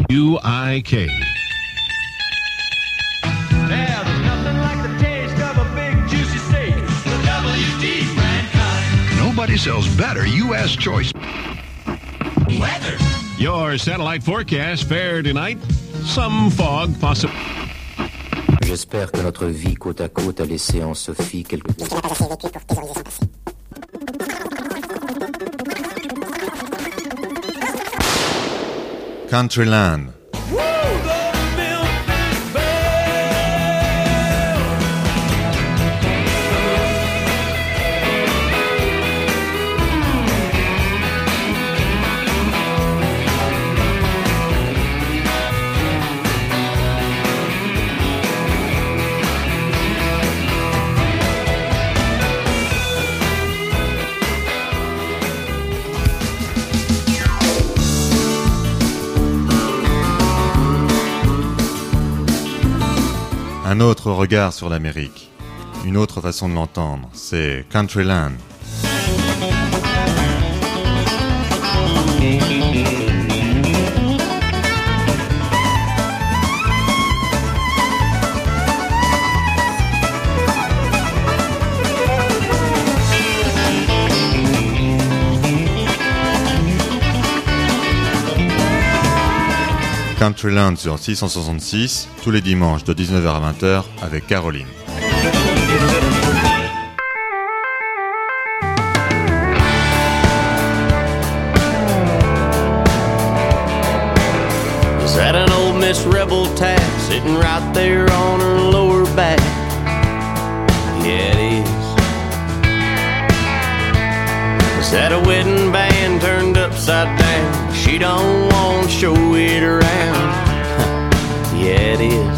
WUIK. Nobody sells better U.S. choice weather. Your satellite forecast fair tonight. Some fog possible. J'espère que notre vie côte à côte a laissé en Sophie quelque... Countryland. Un autre regard sur l'Amérique, une autre façon de l'entendre, c'est Countryland. Countryland sur 666, tous les dimanches de 19h à 20h avec Caroline. Is that an old Miss Rebel tat sitting right there on her lower back? Yeah, it is. Is that a wedding band turned upside down? She don't want to show it around. Yeah, it is.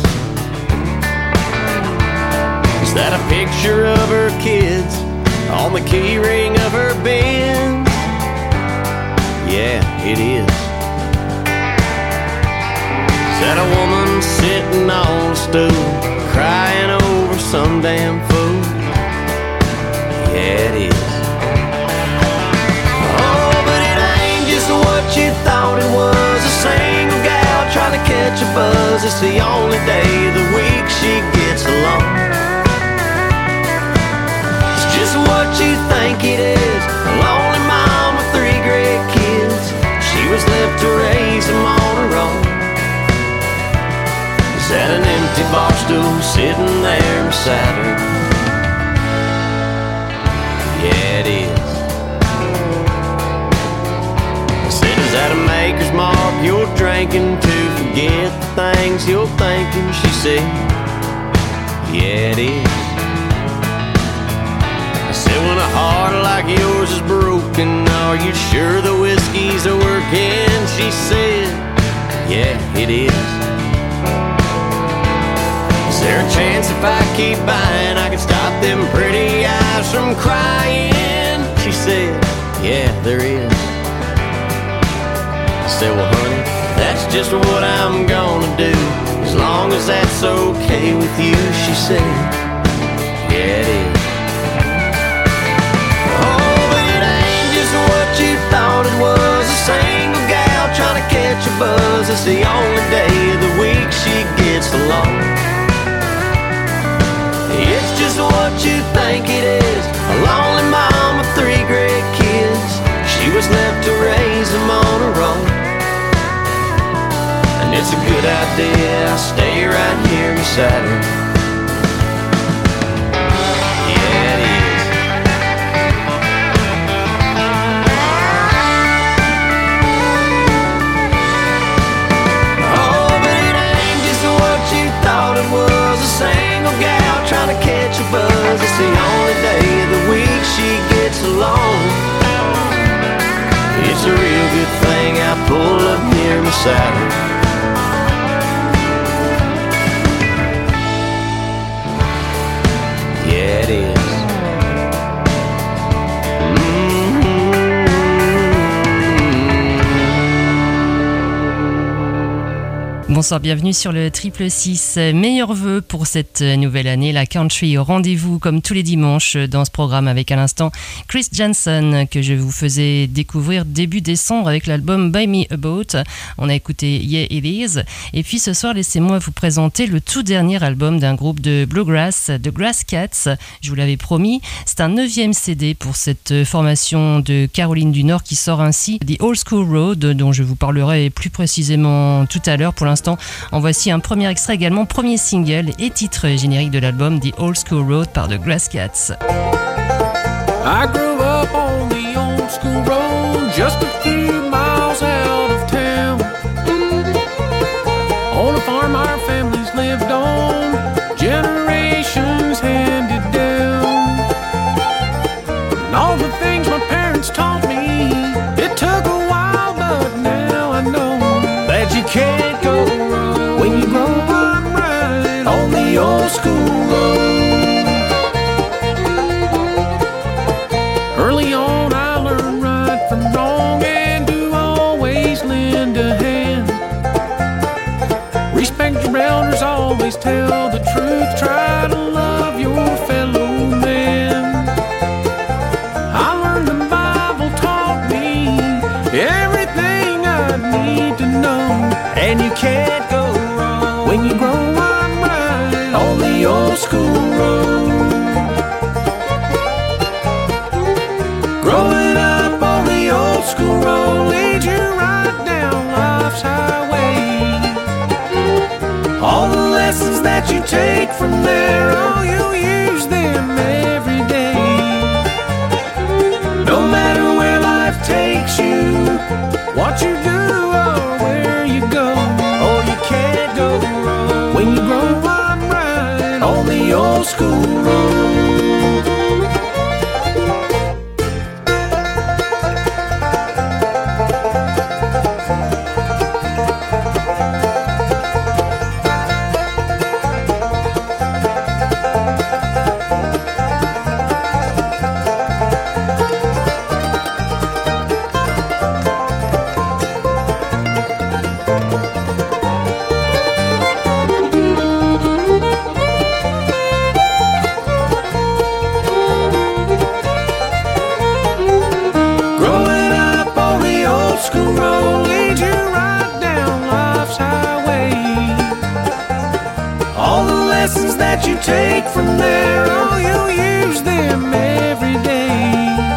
Is that a picture of her kids on the key ring of her Benz? Yeah, it is. Is that a woman sitting on a stool crying over some damn fool? Yeah, it is. What you thought it was, a single gal trying to catch a buzz. It's the only day of the week she gets along. It's just what you think it is, a lonely mom with 3 great kids. She was left to raise them on her own. Is that an empty bar stool sitting there beside her? Yeah, it is. Is that a maker's mark you're drinking to forget the things you're thinking? She said, yeah, it is. I said, when a heart like yours is broken, are you sure the whiskey's a working? She said, yeah, it is. Is there a chance if I keep buying I can stop them pretty eyes from crying? She said, yeah, there is. I said, well, honey, that's just what I'm gonna do, as long as that's okay with you. She said, yeah, it is. Oh, but it ain't just what you thought it was, a single gal trying to catch a buzz. It's the only day of the week she gets along. It's just what you think it is, a lonely mom with 3 great kids. She was left to raise them on her own. And it's a good idea I stay right here beside her. Yeah, it is. Oh, but it ain't just what you thought it was, a single gal trying to catch a buzz. It's the only day of the week she gets along. It's a real good thing I pull up here beside her. Yeah, it is. Bonsoir, bienvenue sur le 666. Meilleurs vœux pour cette nouvelle année. La country au rendez-vous comme tous les dimanches dans ce programme avec à l'instant Chris Janson que je vous faisais découvrir début décembre avec l'album Buy Me a Boat. On a écouté Yeah It Is. Et puis ce soir, laissez-moi vous présenter le tout dernier album d'un groupe de bluegrass, The Grass Cats. Je vous l'avais promis. C'est un 9e CD pour cette formation de Caroline du Nord qui sort ainsi The Old School Road dont je vous parlerai plus précisément tout à l'heure. Pour l'instant, en voici un premier extrait également, premier single et titre générique de l'album The Old School Road par The Grass Cats. I grew up on the old school road, just a few miles out of town. On a farm our families lived on, generations handed down. And all the things my parents taught me, it took a while, but now I know that you can't go wrong when you grow up right on the old school road. Early on I learned right from wrong and to always lend a hand. Respect your elders, always tell the truth, try to love your fellow man. I learned the Bible taught me everything I need to know, and you can't go wrong when you grow up right on the old school road. Growing up on the old school road leads you right down life's highway. All the lessons that you take from there, oh, you'll use them every day. No matter where life takes you, what you do or where you go, oh, you can't go wrong when you grow up right on the old school road. You take from there, oh, you'll use them every day.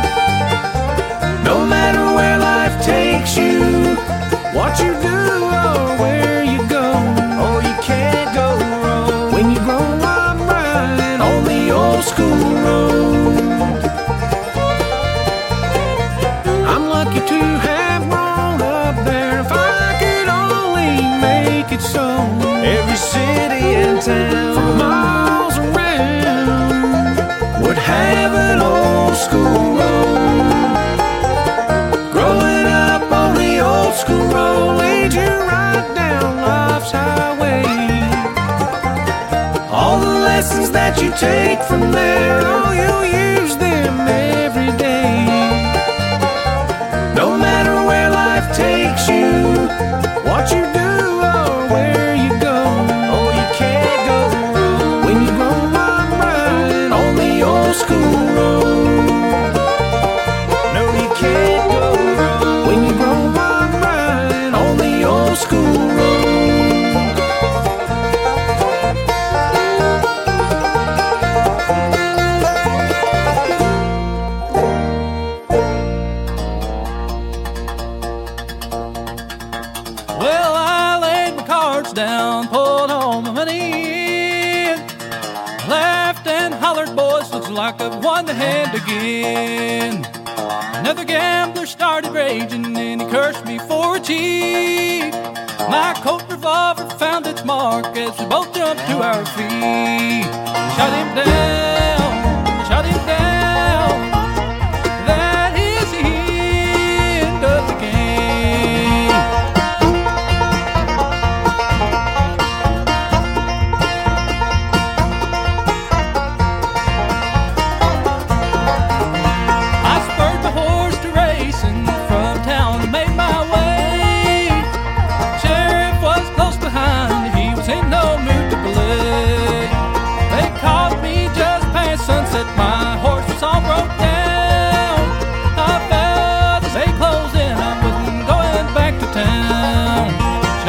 No matter where life takes you, what you do or where you go, oh, you can't go wrong when you grow up right on the old school road. I'm lucky to have grown up there. If I could only make it so, every city and town for miles around would have an old school road. Growing up on the old school road leads you right down life's highway. All the lessons that you take from there, oh, you'll use them every day. No matter where life takes you, what you do or where you go, oh, you can't go wrong when you grow up right on the old school road. No, you can't go wrong when you grow up right on the old school road. Well, I laid my cards down, pulled all my money in, laughed and hollered, boys, looks like I've won the hand again. Another gambler started raging and he cursed me for a cheat. My Colt revolver found its mark as we both jumped to our feet. Shot him down, shot him down. That is the end of the game. I spurred my horse to racing from town and made my way. Sheriff was close behind.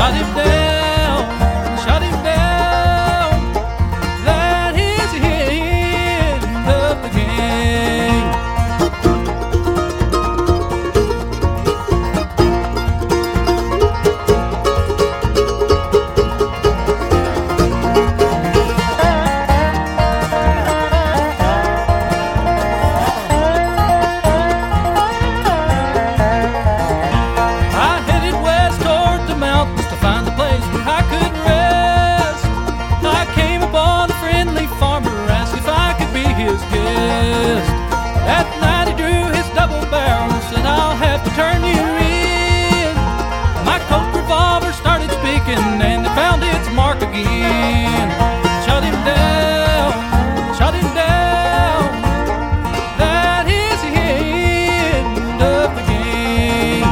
shot him down, shot him down. That is the end of the game. And they found its mark again. Shut him down, shut him down. That is the end of the game.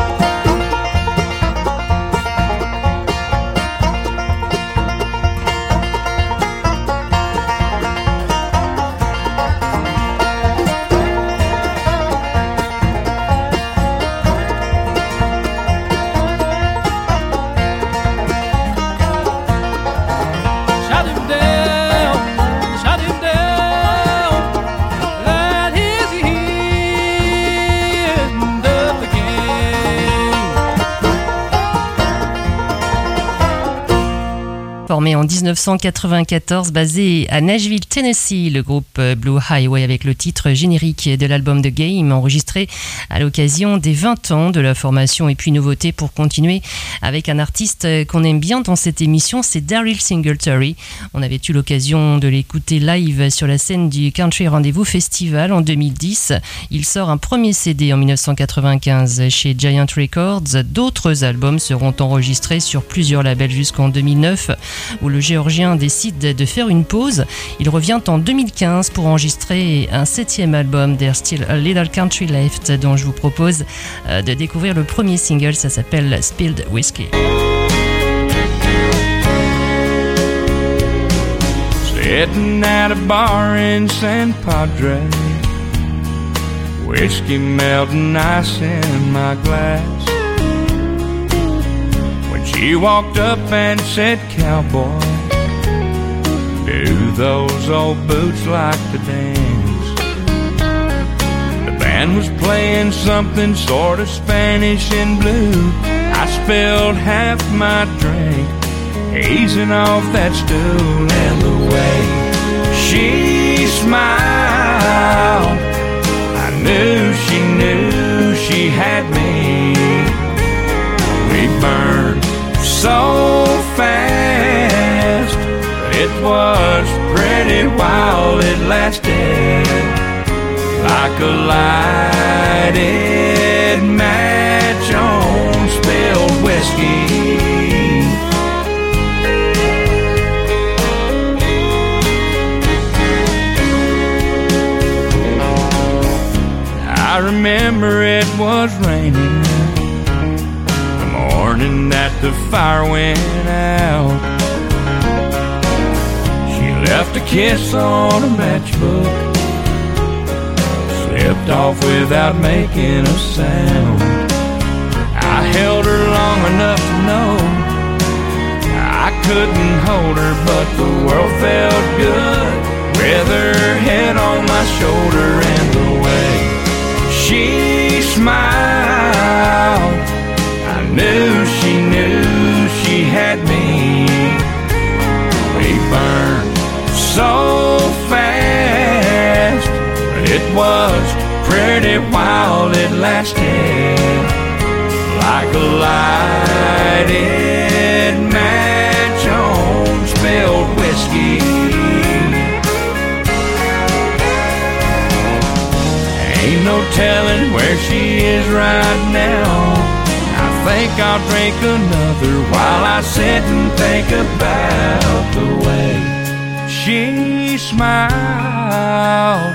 Formé en 1994, basé à Nashville, Tennessee, le groupe Blue Highway avec le titre générique de l'album The Game, enregistré à l'occasion des 20 ans de la formation. Et puis nouveauté pour continuer avec un artiste qu'on aime bien dans cette émission, c'est Daryl Singletary. On avait eu l'occasion de l'écouter live sur la scène du Country Rendez-vous Festival en 2010. Il sort un premier CD en 1995 chez Giant Records. D'autres albums seront enregistrés sur plusieurs labels jusqu'en 2009. Où le Géorgien décide de faire une pause. Il revient en 2015 pour enregistrer un 7e album, There's Still a Little Country Left, dont je vous propose de découvrir le premier single, ça s'appelle Spilled Whiskey. Sitting at a bar in San Padre, whiskey melting ice in my glass. She walked up and said, "Cowboy, do those old boots like to dance?" The band was playing something sort of Spanish and blue. I spilled half my drink, easing off that stool, and the way she smiled, I knew she had me. We burned so fast, but it was pretty wild. It lasted like a lighted match on spilled whiskey. I remember it was raining morning that the fire went out. She left a kiss on a matchbook, slipped off without making a sound. I held her long enough to know I couldn't hold her, but the world felt good with her head on my shoulder, and the way she smiled, knew she had me. We burned so fast, but it was pretty wild. It lasted like a lighted match on spilled whiskey. Ain't no telling where she is right now. I think I'll drink another while I sit and think about the way she smiled.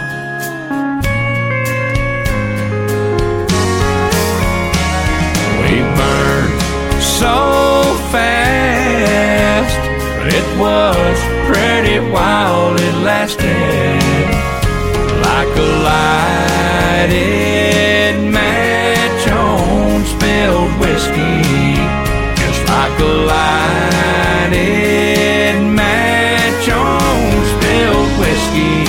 We burned so fast, but it was pretty wild. It lasted like a lighted match on spilled whiskey, just like like a lighted match on spilled whiskey.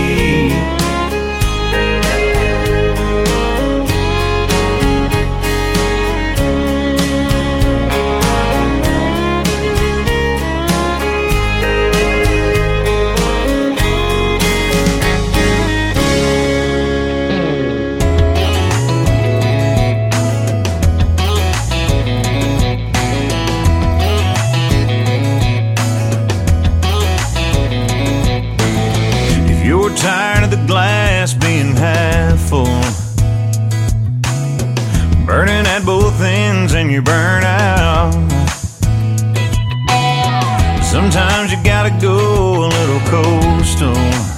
Tired of the glass being half full, burning at both ends and you burn out. Sometimes you gotta go a little coastal,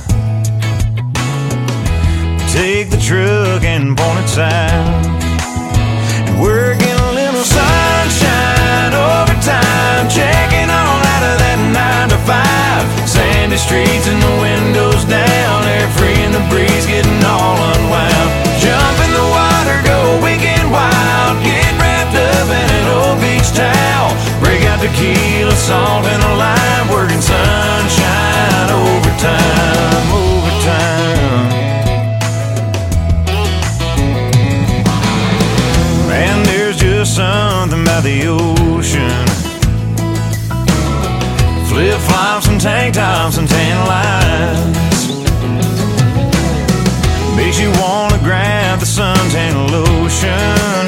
take the truck and point it south, and work in a little sunshine overtime, checking on out of that 9 to 5. Sandy streets and the windows down, air free and the breeze getting all unwound. Jump in the water, go weekend wild, get wrapped up in an old beach towel, break out tequila, salt and a lime, working sunshine overtime, overtime. Man, there's just something about the ocean, flip-flops and tank tops and tan lines, makes you wanna grab the suntan lotion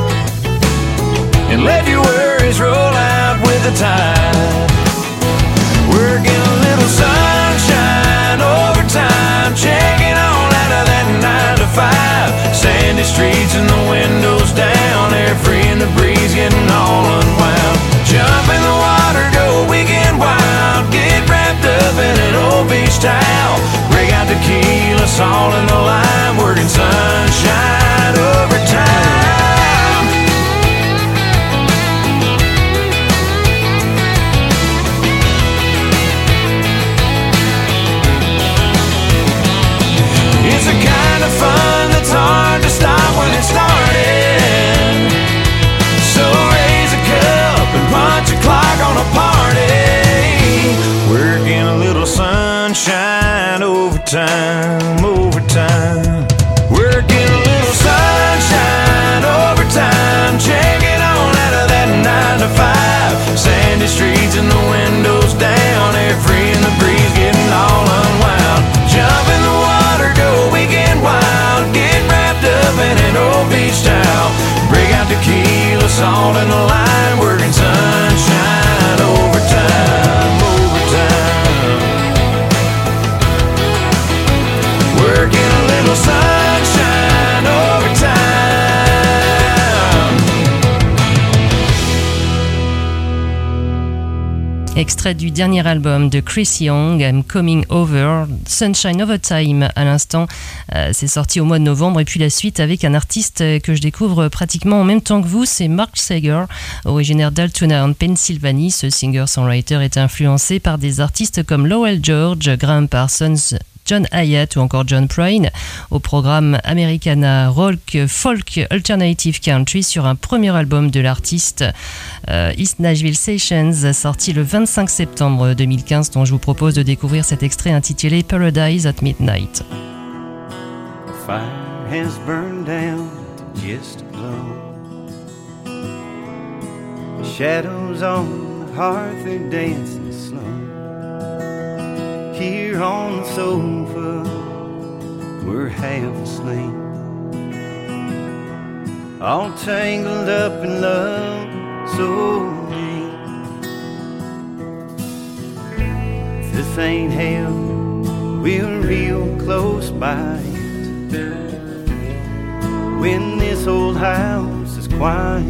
and let your worries roll out with the tide. Working a little sunshine overtime, checking on out of that 9 to 5. Sandy streets and the windows down, air free and the breeze getting all unwound. Jump in the water, go weekend wild, get wrapped up in an old beach towel, break out tequila, salt and the lime, working sunshine overtime. It's a kind of fun that's hard to stop when it started, so raise a cup and punch a clock on a party. Working a little sunshine overtime, overtime. Working a little sunshine overtime, checking on out of that 9 to 5. Sandy streets and the windows down, air free and the breeze getting all unwound. Jump in the water, go weekend wild, get wrapped up in an old beach towel, break out tequila, salt and the lime, working sunshine overtime, overtime. Working a little sunshine overtime. Extrait du dernier album de Chris Young, I'm Coming Over, Sunshine Overtime à l'instant. C'est sorti au mois de novembre, et puis la suite avec un artiste que je découvre pratiquement en même temps que vous, c'est Mark Sager, originaire d'Altoona en Pennsylvanie. Ce singer-songwriter est influencé par des artistes comme Lowell George, Graham Parsons, John Hyatt ou encore John Prine. Au programme Americana, Rock, Folk, Alternative Country sur un premier album de l'artiste, East Nashville Sessions, sorti le 25 septembre 2015, dont je vous propose de découvrir cet extrait intitulé Paradise at Midnight. The fire has burned down to just a glow. Shadows on the hearth are dancing slow. Here on the sofa, we're half asleep, all tangled up in love so deep. If this ain't hell, we're real close by it. When this old house is quiet,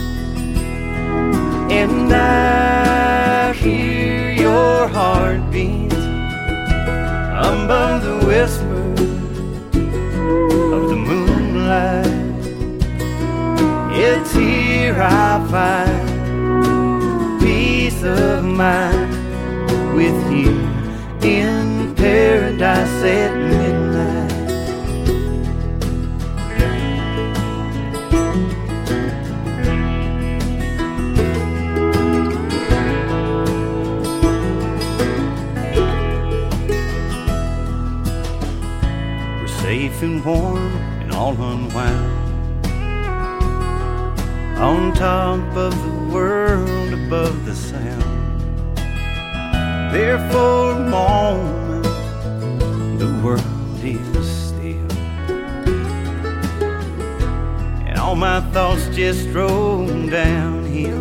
and I hear your heartbeat above the whisper of the moonlight, it's here I find peace of mind with you in paradise at midnight. and warm and all unwound. On top of the world, above the sound. There for a moment, the world is still, and all my thoughts just roll downhill.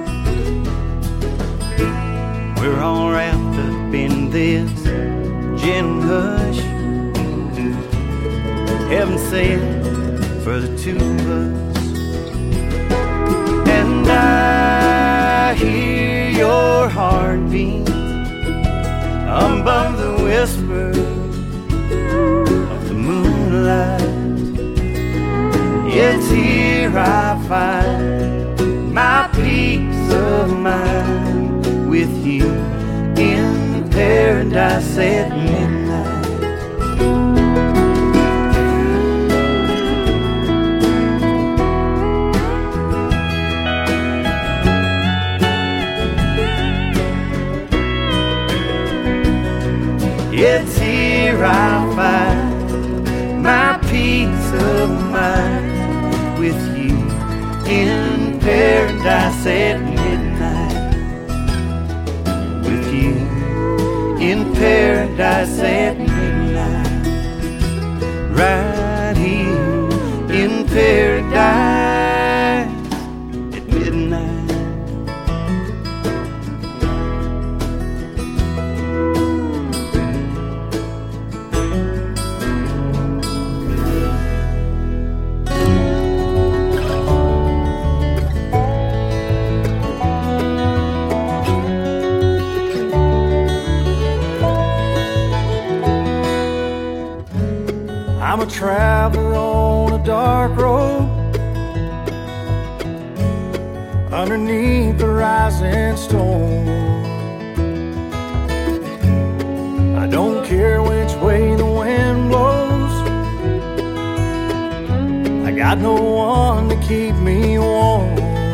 We're all wrapped up in this gentle hush, heaven sent for the two of us. And I hear your heartbeat above the whisper of the moonlight. It's here I find my peace of mind with you in paradise at midnight. It's here I find my peace of mind with you in paradise at midnight. With you in paradise at midnight. Right here in paradise at midnight. I'm a traveler on a dark road underneath the rising storm. I don't care which way the wind blows, I got no one to keep me warm.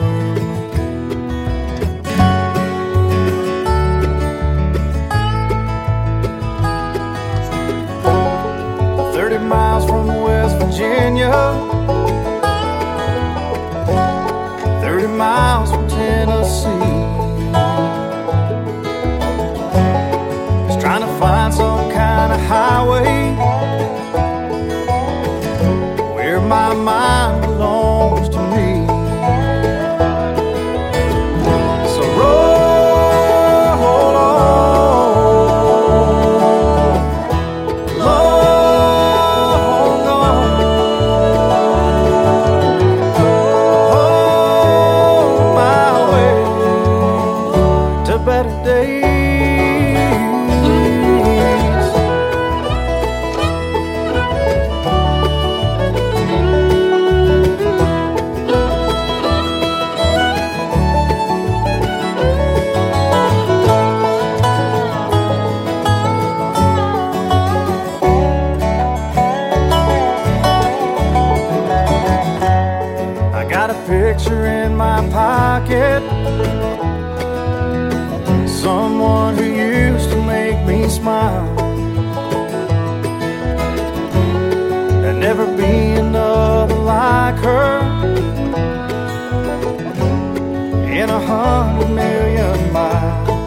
30 miles from West Virginia, 30 miles from Tennessee. Just trying to find some kind of highway where my mind belongs to me. So roll on, long gone, oh, my way to better days. I got a picture in my pocket, someone who used to make me smile. There'd never be another like her in 100 million miles.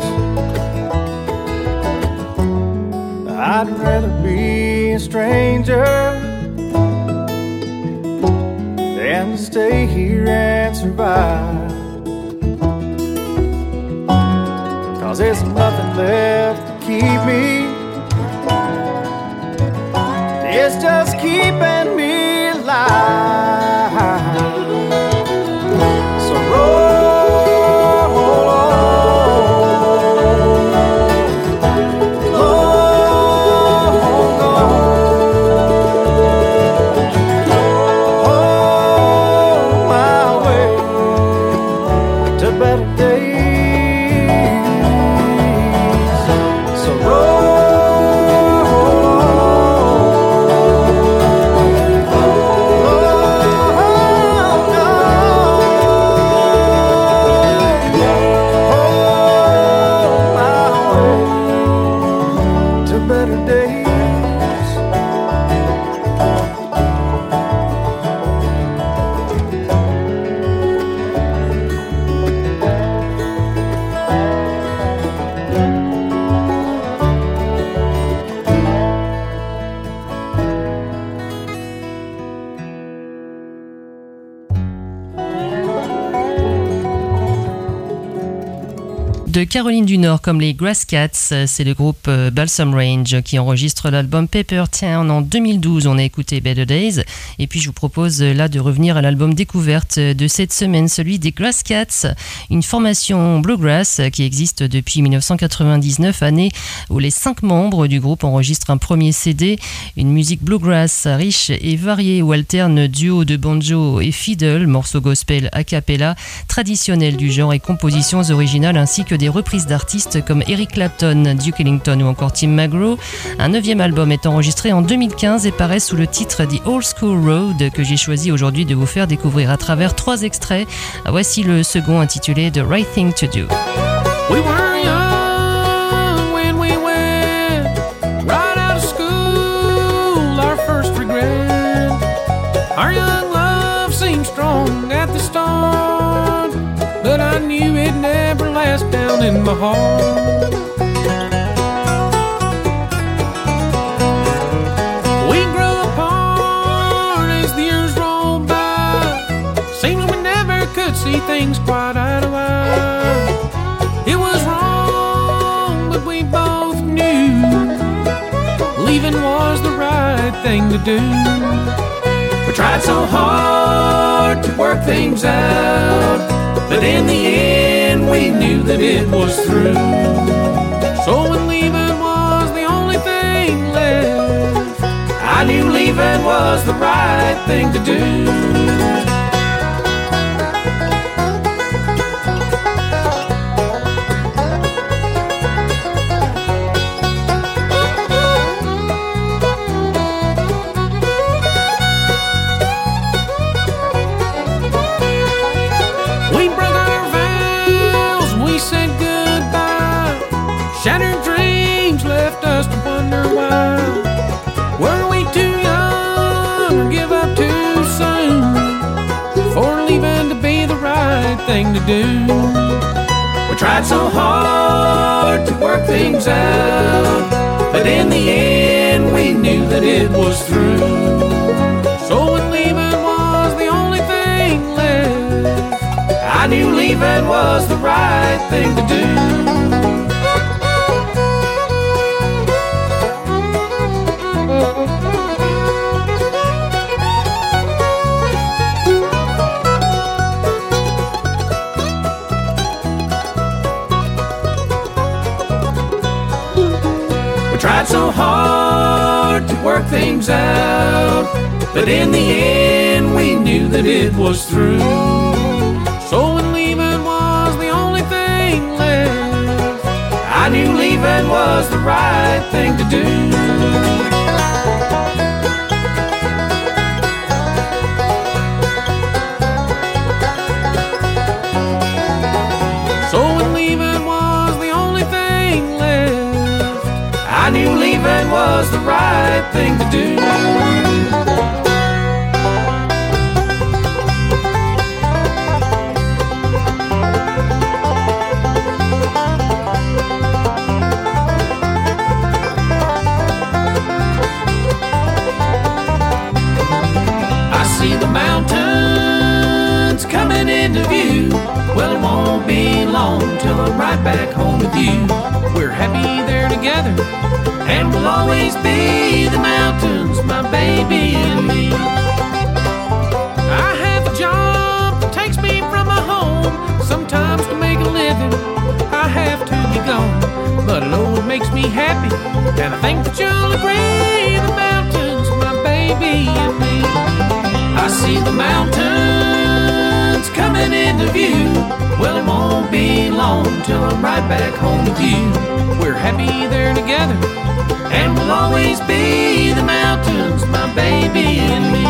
I'd rather be a stranger than to stay here and survive. 'Cause there's nothing left to keep me, it's just keeping me alive. So roll on, long gone, my way to better days. So better days. de Caroline du Nord comme les Grass Cats. C'est le groupe Balsam Range qui enregistre l'album Paper Town en 2012. On a écouté Better Days. Et puis je vous propose là de revenir à l'album découverte de cette semaine, celui des Grass Cats, une formation bluegrass qui existe depuis 1999, année où les 5 membres du groupe enregistrent un premier CD. Une musique bluegrass riche et variée où alterne duo de banjo et fiddle, morceaux gospel a cappella, traditionnels du genre et compositions originales, ainsi que des reprises d'artistes comme Eric Clapton, Duke Ellington ou encore Tim McGraw. Un 9e album est enregistré en 2015 et paraît sous le titre The Old School Road, que j'ai choisi aujourd'hui de vous faire découvrir à travers 3 extraits. Voici le second intitulé The Right Thing to Do. We were young when we went right out of school, our first regret. Our young love seemed strong at the start, but I knew it'd never last down in my heart. We grew apart as the years rolled by. Seems we never could see things quite eye to eye. It was wrong, but we both knew leaving was the right thing to do. We tried so hard to work things out, but in the end we knew that it was through. So when leaving was the only thing left, I knew leaving was the right thing to do. Shattered dreams left us to wonder why. Were we too young or give up too soon for leaving to be the right thing to do? We tried so hard to work things out, but in the end we knew that it was through. So when leaving was the only thing left, I knew leaving was the right thing to do. Tried so hard to work things out, but in the end we knew that it was through. So when leaving was the only thing left, I knew leaving was the right thing to do. I knew leaving was the right thing to do. I see the mountains coming into view. Well, it won't be long till I'm right back home with you. We're happy there together, and we'll always be the mountains, my baby and me. I have a job that takes me from my home. Sometimes to make a living, I have to be gone. But it always makes me happy, and I think that you'll agree, the mountains, my baby and me. I see the mountains coming into view. Well, it won't be long till I'm right back home with you. We're happy there together, and we'll always be the mountains, my baby and me.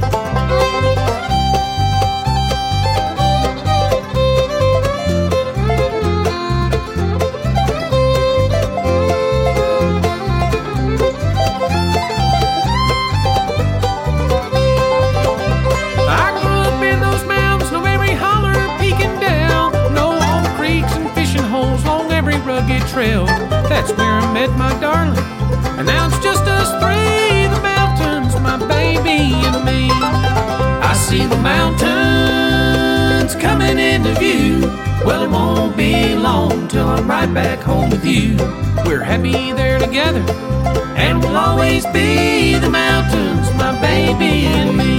I grew up in those mountains, know every holler, peak and dell, know all the creeks and fishing holes along every rugged trail. That's where I met my darling, and now it's just us three, the mountains, my baby and me. I see the mountains coming into view. Well, it won't be long long till I'm right back home with you. We're happy there together, and we'll always be the mountains, my baby and me.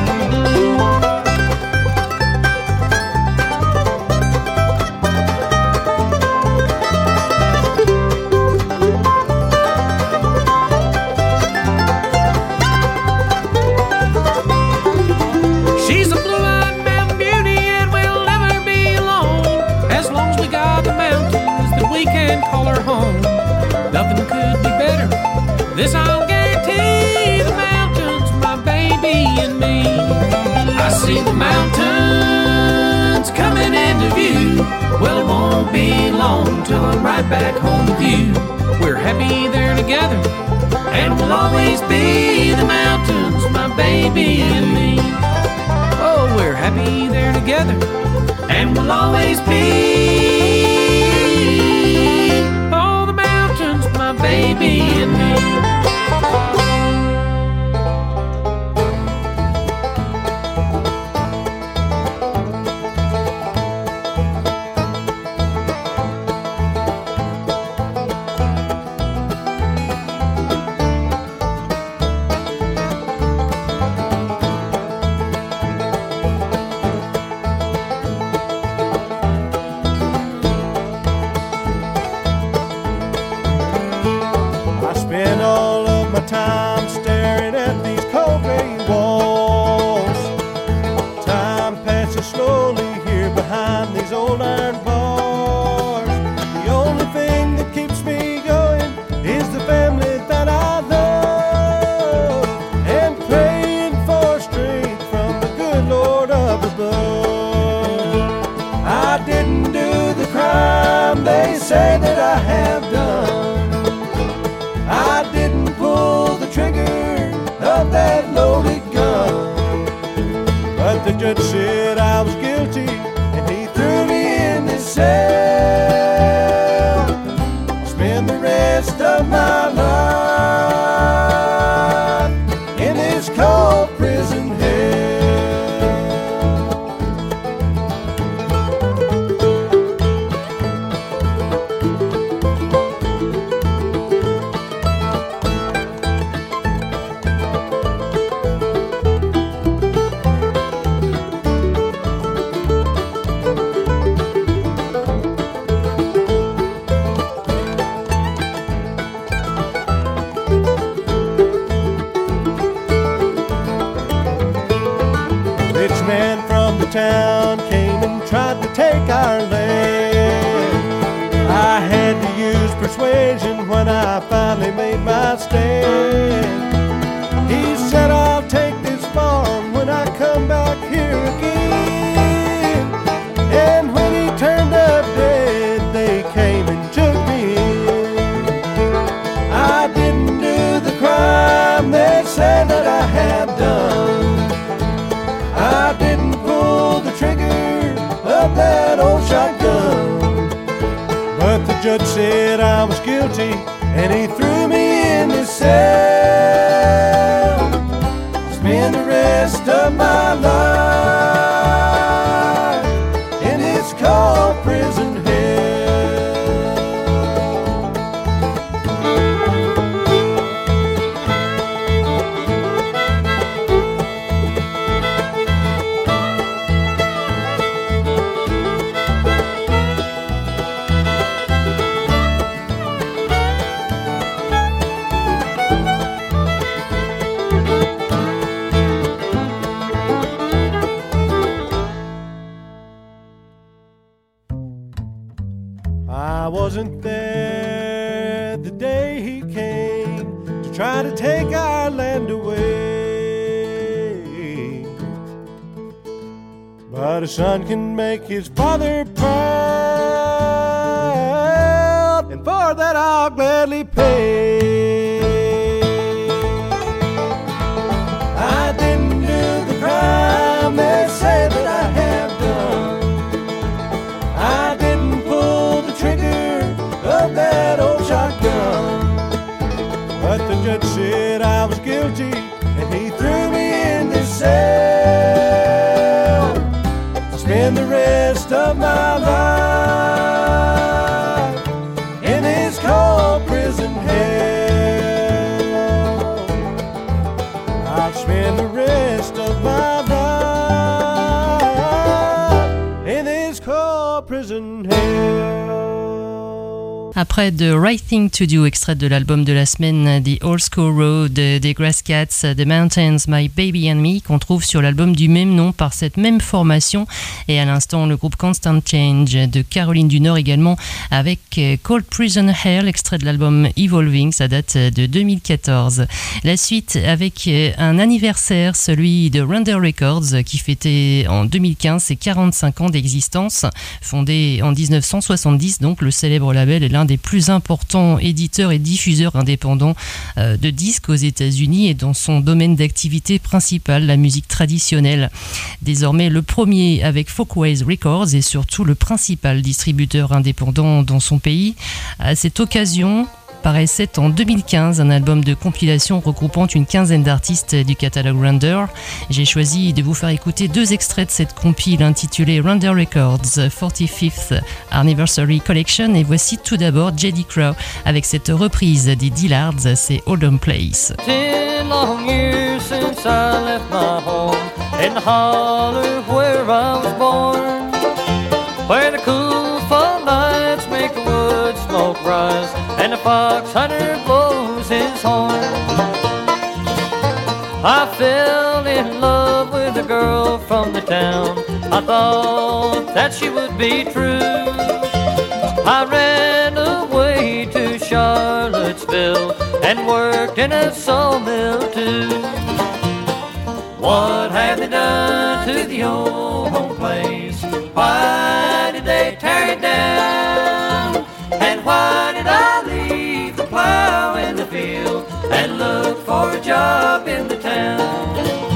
She's a blue-eyed mountain beauty, and we'll never be alone. As long as we got the mountains, then we can call her home. Nothing could be better, this I'll guarantee. The mountains, my baby and me. I see the mountains coming into view. Well, it won't be long till I'm right back home with you. We're happy there together, and we'll always be the mountains, my baby and me. Oh, we're happy there together, and we'll always be all the mountains, my baby and me. Time staring at these cold gray walls. Time passes slowly here behind these old iron bars. The only thing that keeps me going is the family that I love, and praying for strength from the good Lord up above. I didn't do the crime they say that I have done. I didn't pull the trigger of that loaded gun, but the judge said I was guilty, and he threw me in this cell. I'll spend the rest of my life in this cold prison hell. Town came and tried to take our land. I had to use persuasion when I finally made my stand. He said, I'll take this farm when I come back here again. And when he turned up dead, they came and took me in. I didn't do the crime they said that I had done. I didn't pull the trigger of that old shotgun, but the judge said I was guilty, and he threw me in this cell. I'll spend the rest of my life in this cold prison hell. I wasn't there the day he came to try to take our land away, but a son can make his father proud, and for that I'll gladly pay. I didn't do the crime they say that I have done. I didn't pull the trigger of that old shotgun, but the judge said I was guilty, and he threw me in this cell. I'll spend the rest of my life Après The Right Thing to Do, extrait de l'album de la semaine The Old School Road des Grass Cats, The Mountains, My Baby and Me, qu'on trouve sur l'album du même nom par cette même formation. Et à l'instant, le groupe Constant Change de Caroline du Nord également, avec Cold Prison Hell, extrait de l'album Evolving, ça date de 2014. La suite avec un anniversaire, celui de Render Records, qui fêtait en 2015 ses 45 ans d'existence. Fondé en 1970, donc le célèbre label est l'un des plus importants éditeurs et diffuseurs indépendants de disques aux États-Unis et dans son domaine d'activité principal, la musique traditionnelle. Désormais le premier avec Folkways Records et surtout le principal distributeur indépendant dans son pays. À cette occasion, paraissait en 2015 un album de compilation regroupant une quinzaine d'artistes du catalogue Render. J'ai choisi de vous faire écouter deux extraits de cette compile intitulée Render Records 45th Anniversary Collection, et voici tout d'abord J.D. Crowe avec cette reprise des Dillards, c'est Oldham Place. 10 long years since I left my home in the holler where I was born, where the cool fall nights make the wood smoke rise and the fox hunter blows his horn. I fell in love with a girl from the town. I thought that she would be true. I ran away to Charlottesville and worked in a sawmill too. What have they done to the old home place? Why did they tear it down? And why did I leave the plow in the field and look for a job in the town?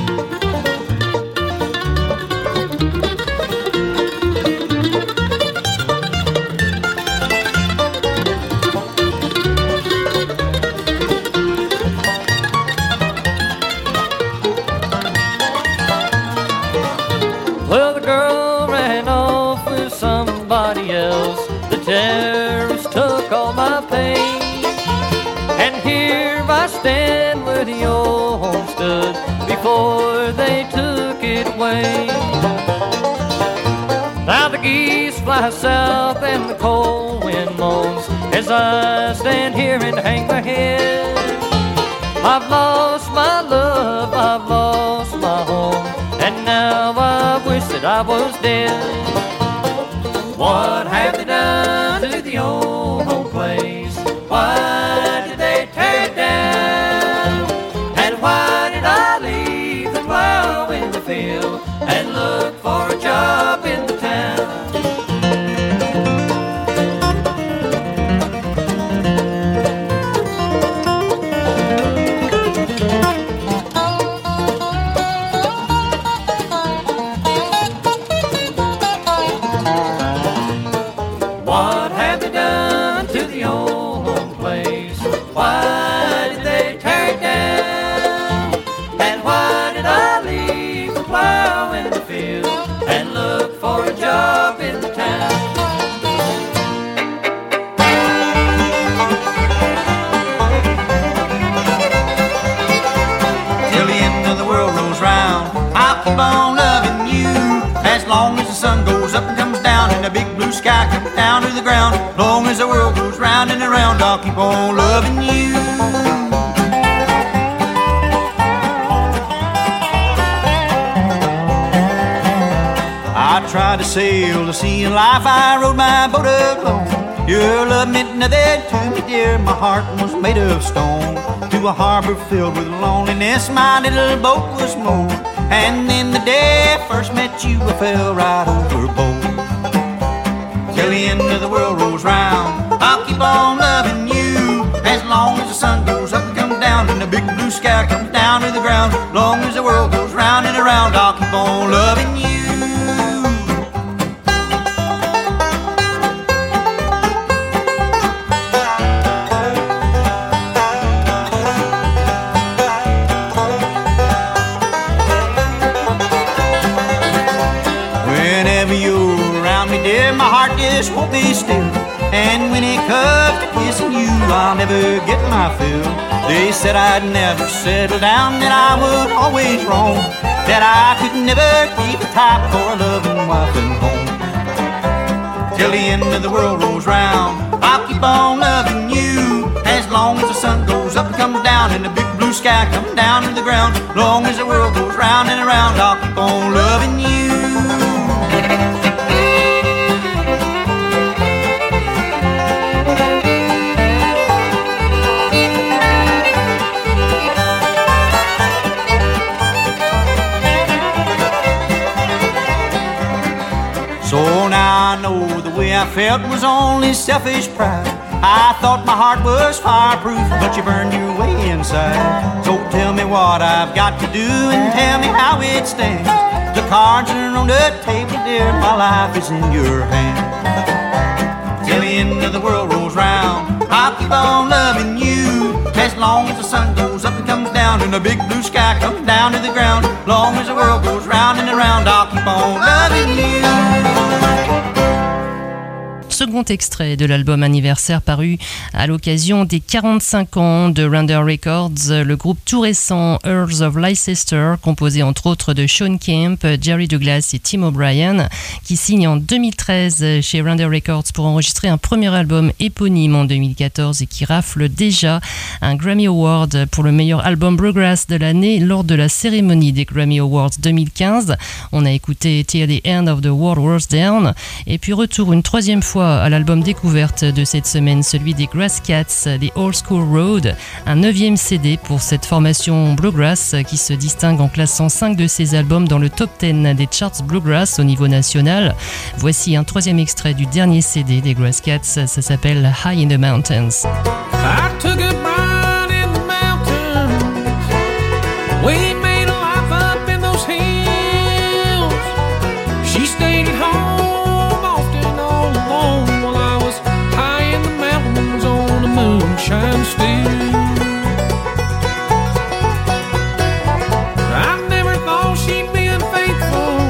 Well, the girl ran off with somebody else. The terrorists took all my pain, and here I stand where the old home stood before they took it away. Now the geese fly south and the cold wind moans as I stand here and hang my head. I've lost my love, I've lost my home, and now I wish that I was dead. What have they done to the old home place? Why did they tear it down? And why did I leave the plow in the field and look for a job in the town? What have they done to the old home place? Why did they tear it down? And why did I leave the plow in the field and look for a job in the town? Till the end of the world rolls round, I'll keep on loving you as long as the sun goes up and comes down and the big blue sky comes down to the ground. Long as the world goes round and around, I'll keep on loving you. I tried to sail the sea in life, I rode my boat alone. Your love meant nothing to me, dear, my heart was made of stone. To a harbor filled with loneliness, my little boat was moored. And then the day I first met you, I fell right overboard. Till the end of the world rolls round, I'll keep on loving you as long as the sun goes up and comes down and the big blue sky comes down to the ground. Long as the world goes round and around, I'll keep on loving you. Whenever you're around me, dear, my heart just won't be still. And when it comes to kissing you, I'll never get my fill. They said I'd never settle down, that I would always roam, that I could never keep a type for a loving wife at home. till the end of the world rolls round. I'll keep on loving you as long as the sun goes up and comes down and the big blue sky comes down to the ground. As long as the world goes round and around, I'll keep on loving you. So now I know the way I felt was only selfish pride. I thought my heart was fireproof, but you burned your way inside. So tell me what I've got to do and tell me how it stands. The cards are on the table, dear, my life is in your hands. Till the end of the world rolls round, I'll keep on loving you as long as the sun goes up and comes down and the big blue sky comes down to the ground. As long as the world goes round and around, I'll keep on loving you. Second extrait de l'album anniversaire paru à l'occasion des 45 ans de Render Records, le groupe tout récent Earls of Leicester, composé entre autres de Sean Kemp, Jerry Douglas et Tim O'Brien, qui signe en 2013 chez Render Records pour enregistrer un premier album éponyme en 2014 et qui rafle déjà un Grammy Award pour le meilleur album Bluegrass de l'année lors de la cérémonie des Grammy Awards 2015. On a écouté Till the End of the World Rolls Down et puis retour une troisième fois à l'album découverte de cette semaine, celui des Grass Cats, The Old School Road, un 9e CD pour cette formation Bluegrass qui se distingue en classant 5 de ses albums dans le top 10 des charts Bluegrass au niveau national. Voici un 3e extrait du dernier CD des Grass Cats, ça s'appelle High in the Mountains. I took a ride in the mountains. We made a life up in those hills. She stayed at home often all alone while I was high in the mountains on the moonshine still. I never thought she'd be unfaithful.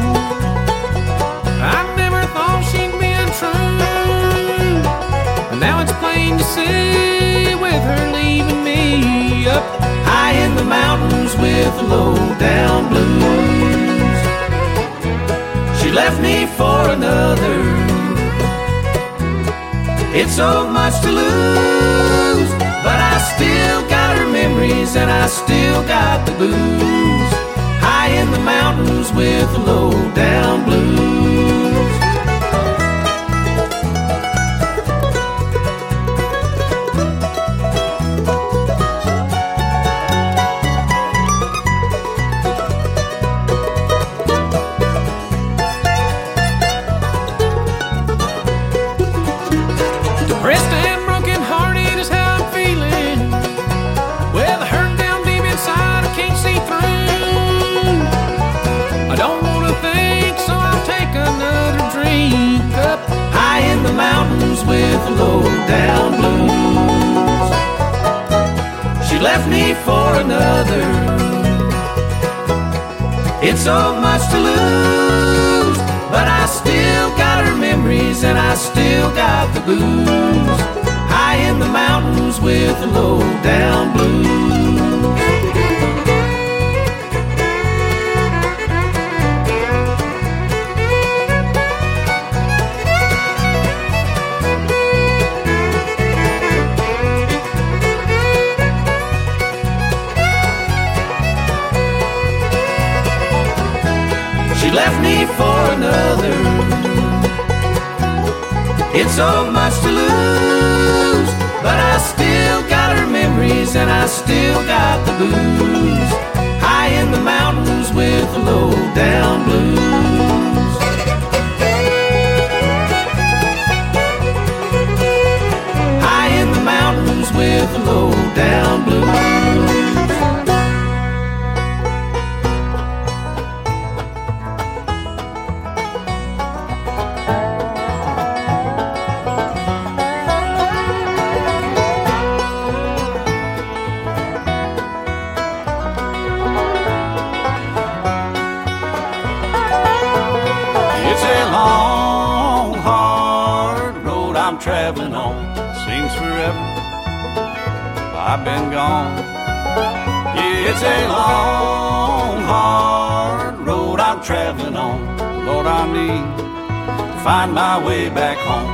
I never thought she'd be untrue. And now it's plain to see with her leaving me up high in the mountains with the low down blues. She left me for another. It's so much to lose, but I still got her memories and I still got the blues. High in the mountains with the low down blues. Depressed and broken hearted is how I'm feeling. Well, the hurt down deep inside I can't see through. I don't wanna think, so I'll take another drink up high in the mountains with the low down blues. She left me for another. It's so much to lose, but I still got her memories and I still got the blues. High in the mountains with the low down blues. She left me for another. It's so much to lose, but I still got her memories and I still got the blues. High in the mountains with the low down blues. High in the mountains with the low down blues. Traveling on, seems forever I've been gone. Yeah, it's a long, hard road I'm traveling on. Lord, I need to find my way back home.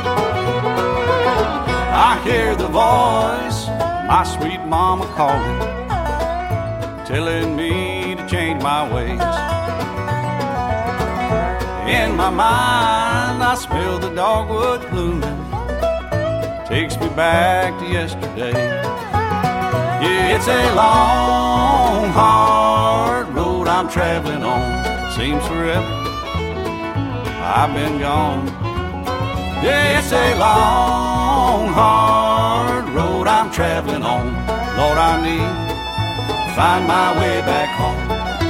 I hear the voice of my sweet mama calling, telling me to change my ways. In my mind I smell the dogwood blooming, takes me back to yesterday. Yeah, it's a long, hard road I'm traveling on. Seems forever I've been gone. Yeah, it's a long, hard road I'm traveling on. Lord, I need to find my way back home.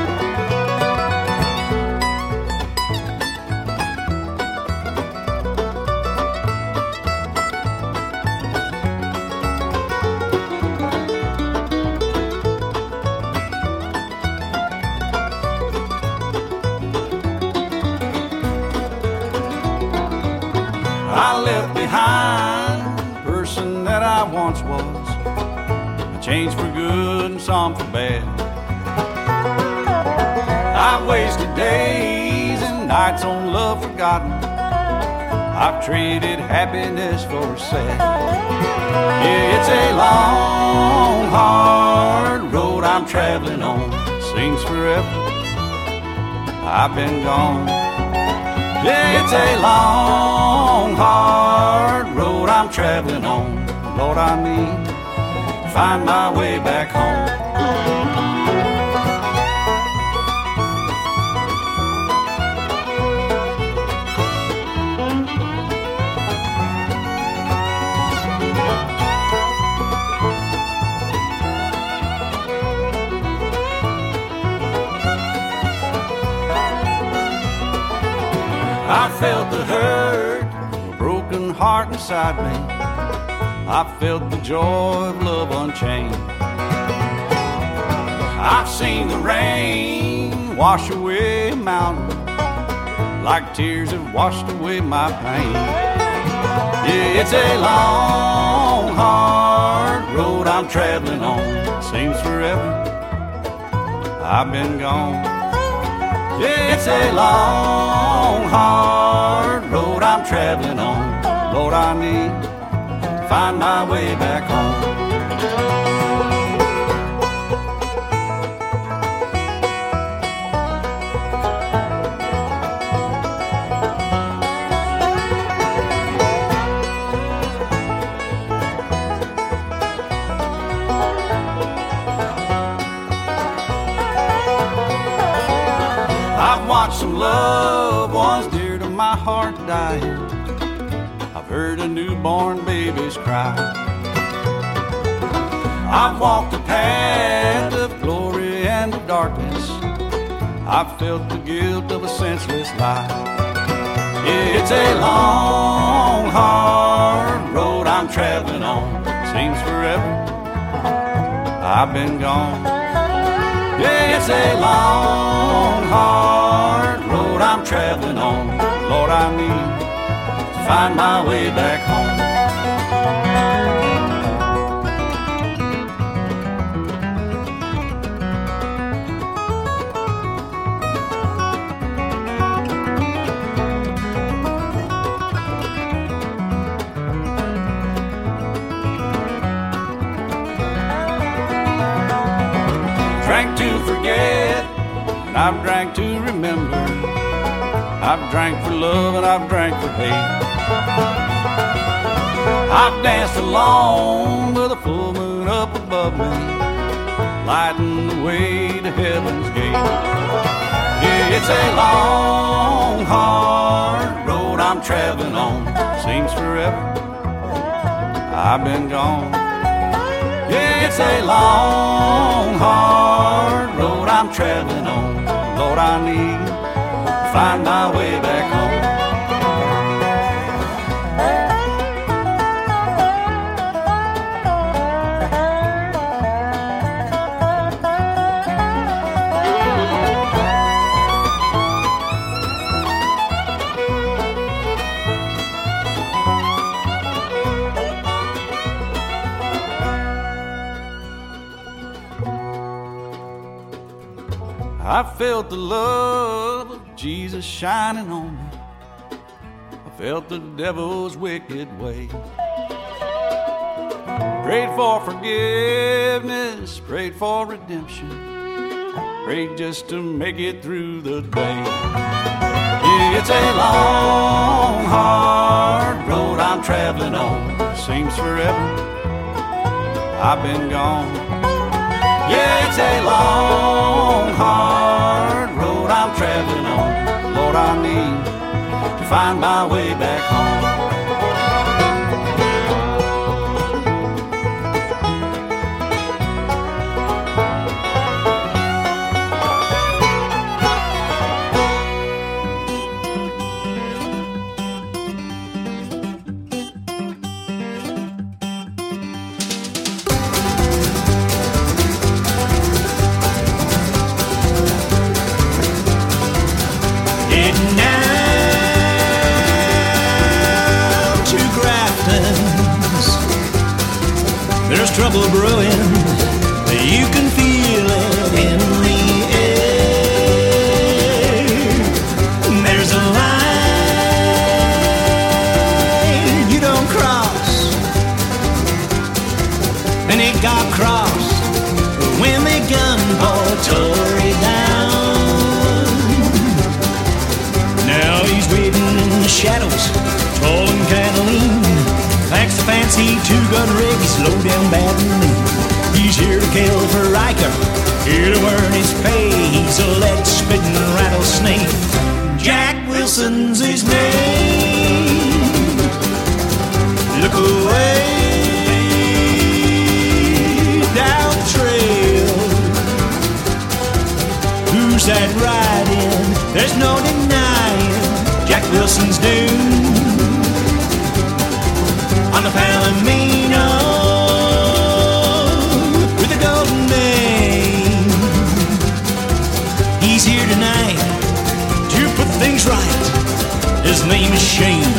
I left behind the person that I once was. I changed for good and some for bad. I've wasted days and nights on love forgotten. I've traded happiness for sad. Yeah, it's a long, hard road I'm traveling on. Seems forever I've been gone. Yeah, it's a long, hard road I'm traveling on. Lord, I need to find my way back home. I felt the hurt of a broken heart inside me. I felt the joy of love unchained. I've seen the rain wash away a mountain, like tears have washed away my pain. Yeah, it's a long, hard road I'm traveling on. Seems forever I've been gone. Yeah, it's a long, hard road I'm traveling on. Lord, I need to find my way back home. I've watched some loved ones dear to my heart dying. I've heard a newborn baby's cry. I've walked the path of glory and of darkness. I've felt the guilt of a senseless lie. Yeah, it's a long, hard road I'm traveling on. Seems forever I've been gone. Yeah, it's a long, hard road I'm traveling on. Lord, I need to find my way back home. Drank to forget, and I've drank to remember. I've drank for love and I've drank for hate. I've danced alone with a full moon up above me, lighting the way to heaven's gate. Yeah, it's a long, hard road I'm traveling on. Seems forever I've been gone. Yeah, it's a long, hard road I'm traveling on. Lord, I need to find my way back home. I felt the love of Jesus shining on me. felt the devil's wicked way. Prayed for forgiveness, prayed for redemption, prayed just to make it through the day. Yeah, it's a long, hard road I'm traveling on. Seems forever I've been gone. Yeah, it's a long, hard road I'm traveling on. Lord, I need to find my way back home. There's trouble brewing, you can feel it in the air. There's a line you don't cross, and it got crossed when the gunboy tore it down. Now he's waiting in the shadows, tall and kind of lean. Packs a fancy two-gun rig, he's low down bad and mean. He's here to kill for Riker, here to earn his pay. He's a lead-spitting rattlesnake, Jack Wilson's his name. Look away down the trail. Who's that riding? There's no denying Jack Wilson's doom. On the Palomino with a golden name. He's here tonight to put things right. His name is Shane.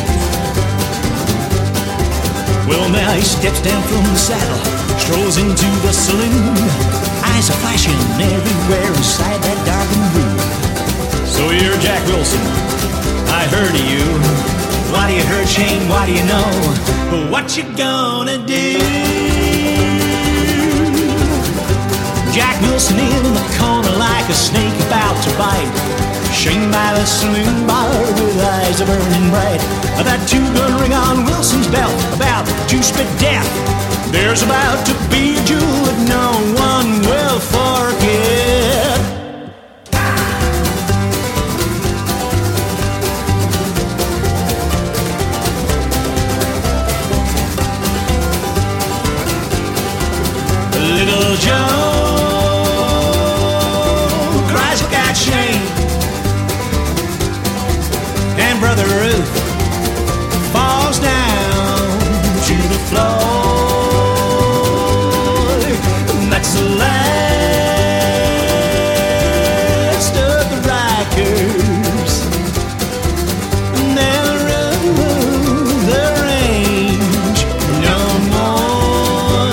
Well, now he steps down from the saddle, strolls into the saloon. Eyes are flashing everywhere inside that darkened room. So you're Jack Wilson, I heard of you. Why do you hurt, Shane? Why do you know? What you gonna do? Jack Wilson in the corner like a snake about to bite. Shane by the saloon bar with eyes burning bright. That two-gun ring on Wilson's belt about to spit death. There's about to be a duel that no one will forget. Little Joe cries, look out, Shane. And Brother Ruth falls down to the floor. That's the last of the Rikers. And they'll run the range no more.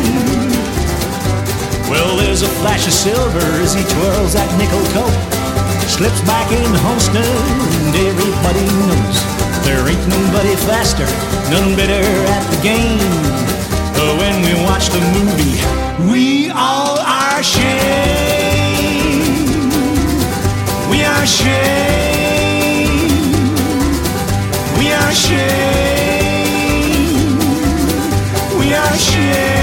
Well, there's a flash of silver as he twirls that nickel coat. Slips back in the holster and everybody knows there ain't nobody faster, none better at the game. But when we watch the movie, we all are Shane. We are Shane. We are Shane. We are Shane.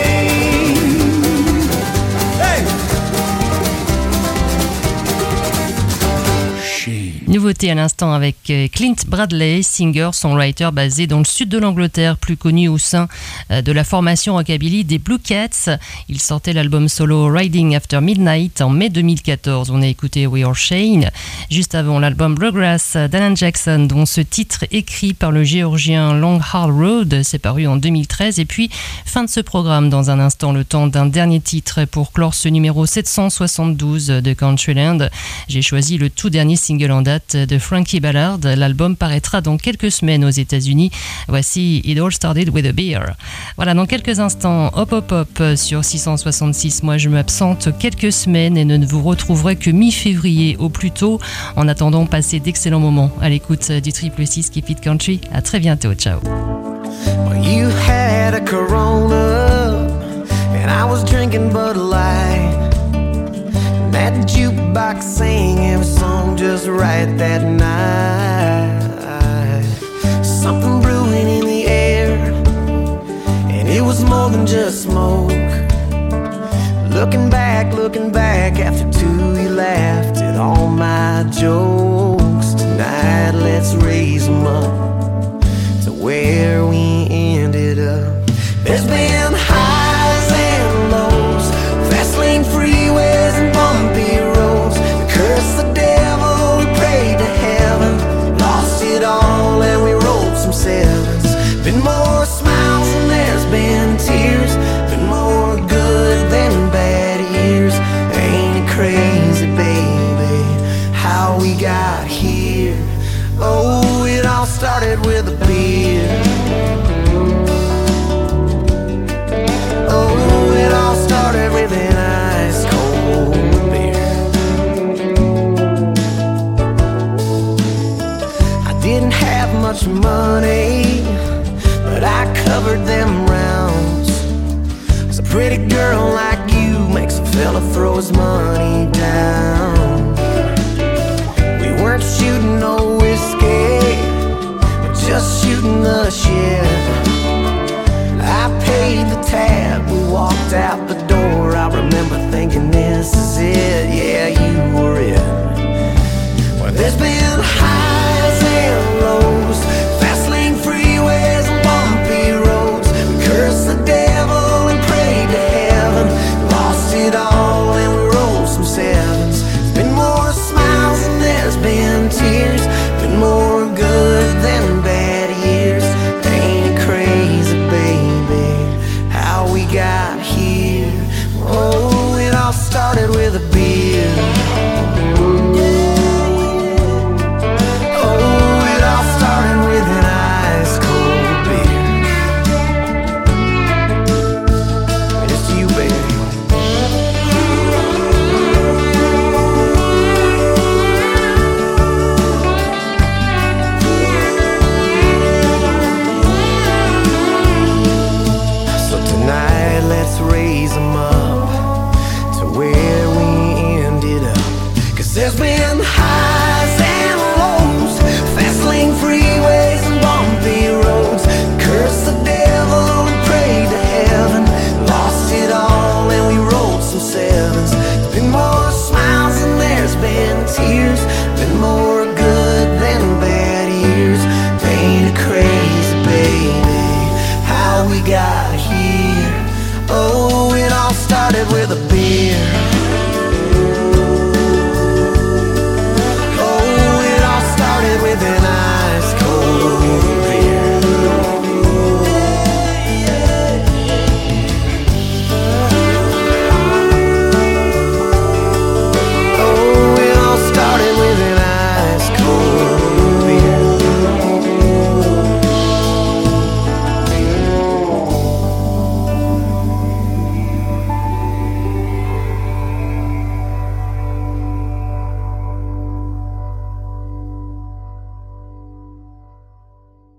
Nouveauté à l'instant avec Clint Bradley, singer-songwriter basé dans le sud de l'Angleterre, plus connu au sein de la formation rockabilly des Blue Cats. Il sortait l'album solo Riding After Midnight en mai 2014. On a écouté We Are Shane. Juste avant, l'album Bluegrass d'Alan Jackson, dont ce titre écrit par le géorgien Long Hard Road, s'est paru en 2013. Et puis, fin de ce programme dans un instant, le temps d'un dernier titre pour clore ce numéro 772 de Countryland. J'ai choisi le tout dernier single en date guitariste de Frankie Ballard. L'album paraîtra dans quelques semaines aux États-Unis. Voici It All Started with a Beer. Voilà, dans quelques instants, hop hop hop sur 666. Moi, je m'absente quelques semaines et ne vous retrouverai que mi-février au plus tôt. En attendant, passez d'excellents moments à l'écoute du 666 Keep It Country. À très bientôt. Ciao. You had a Corona and I was drinking Bud Light. That jukebox sang every song just right that night. Something brewing in the air, and it was more than just smoke. Looking back after two, you laughed at all my jokes. Tonight let's raise them up to where we ended up. There's been highs and lows, fast lane freeways and bumpy roads. We cursed the devil, we prayed to heaven, lost it all and we rolled some sevens. Been more smiles than there's been tears, been more good than bad years. Ain't it crazy, baby, how we got here? Oh, it all started with a beer. Oh, it all started with an ice cold beer. I didn't have much money, but I covered them rounds. 'Cause a pretty girl like you makes a fella throw his money down. We weren't shooting no whiskey, but just shooting the shit. I paid the tab, we walked out the door. I remember thinking this is it, yeah, you were it. Well, there's been highs and lows, fast lane freeways and bumpy roads. We cursed the devil and prayed to heaven, lost it all and we rolled some sevens. There's been more smiles than there's been tears, been more good than bad years. Ain't it crazy, baby, how we got here? Oh, it all started with a beer. Oh, it all started with an ice cold beer. And it's you, baby. So tonight let's raise them up to where we ended up. 'Cause there's been highs and lows, fast lane freeways and bumpy roads. Cursed the devil and prayed to heaven, lost it all and we rolled some sevens. There's been more smiles than there's been tears, been more good than bad years. Ain't it crazy, baby, how we got here? Oh, it all started with a beer.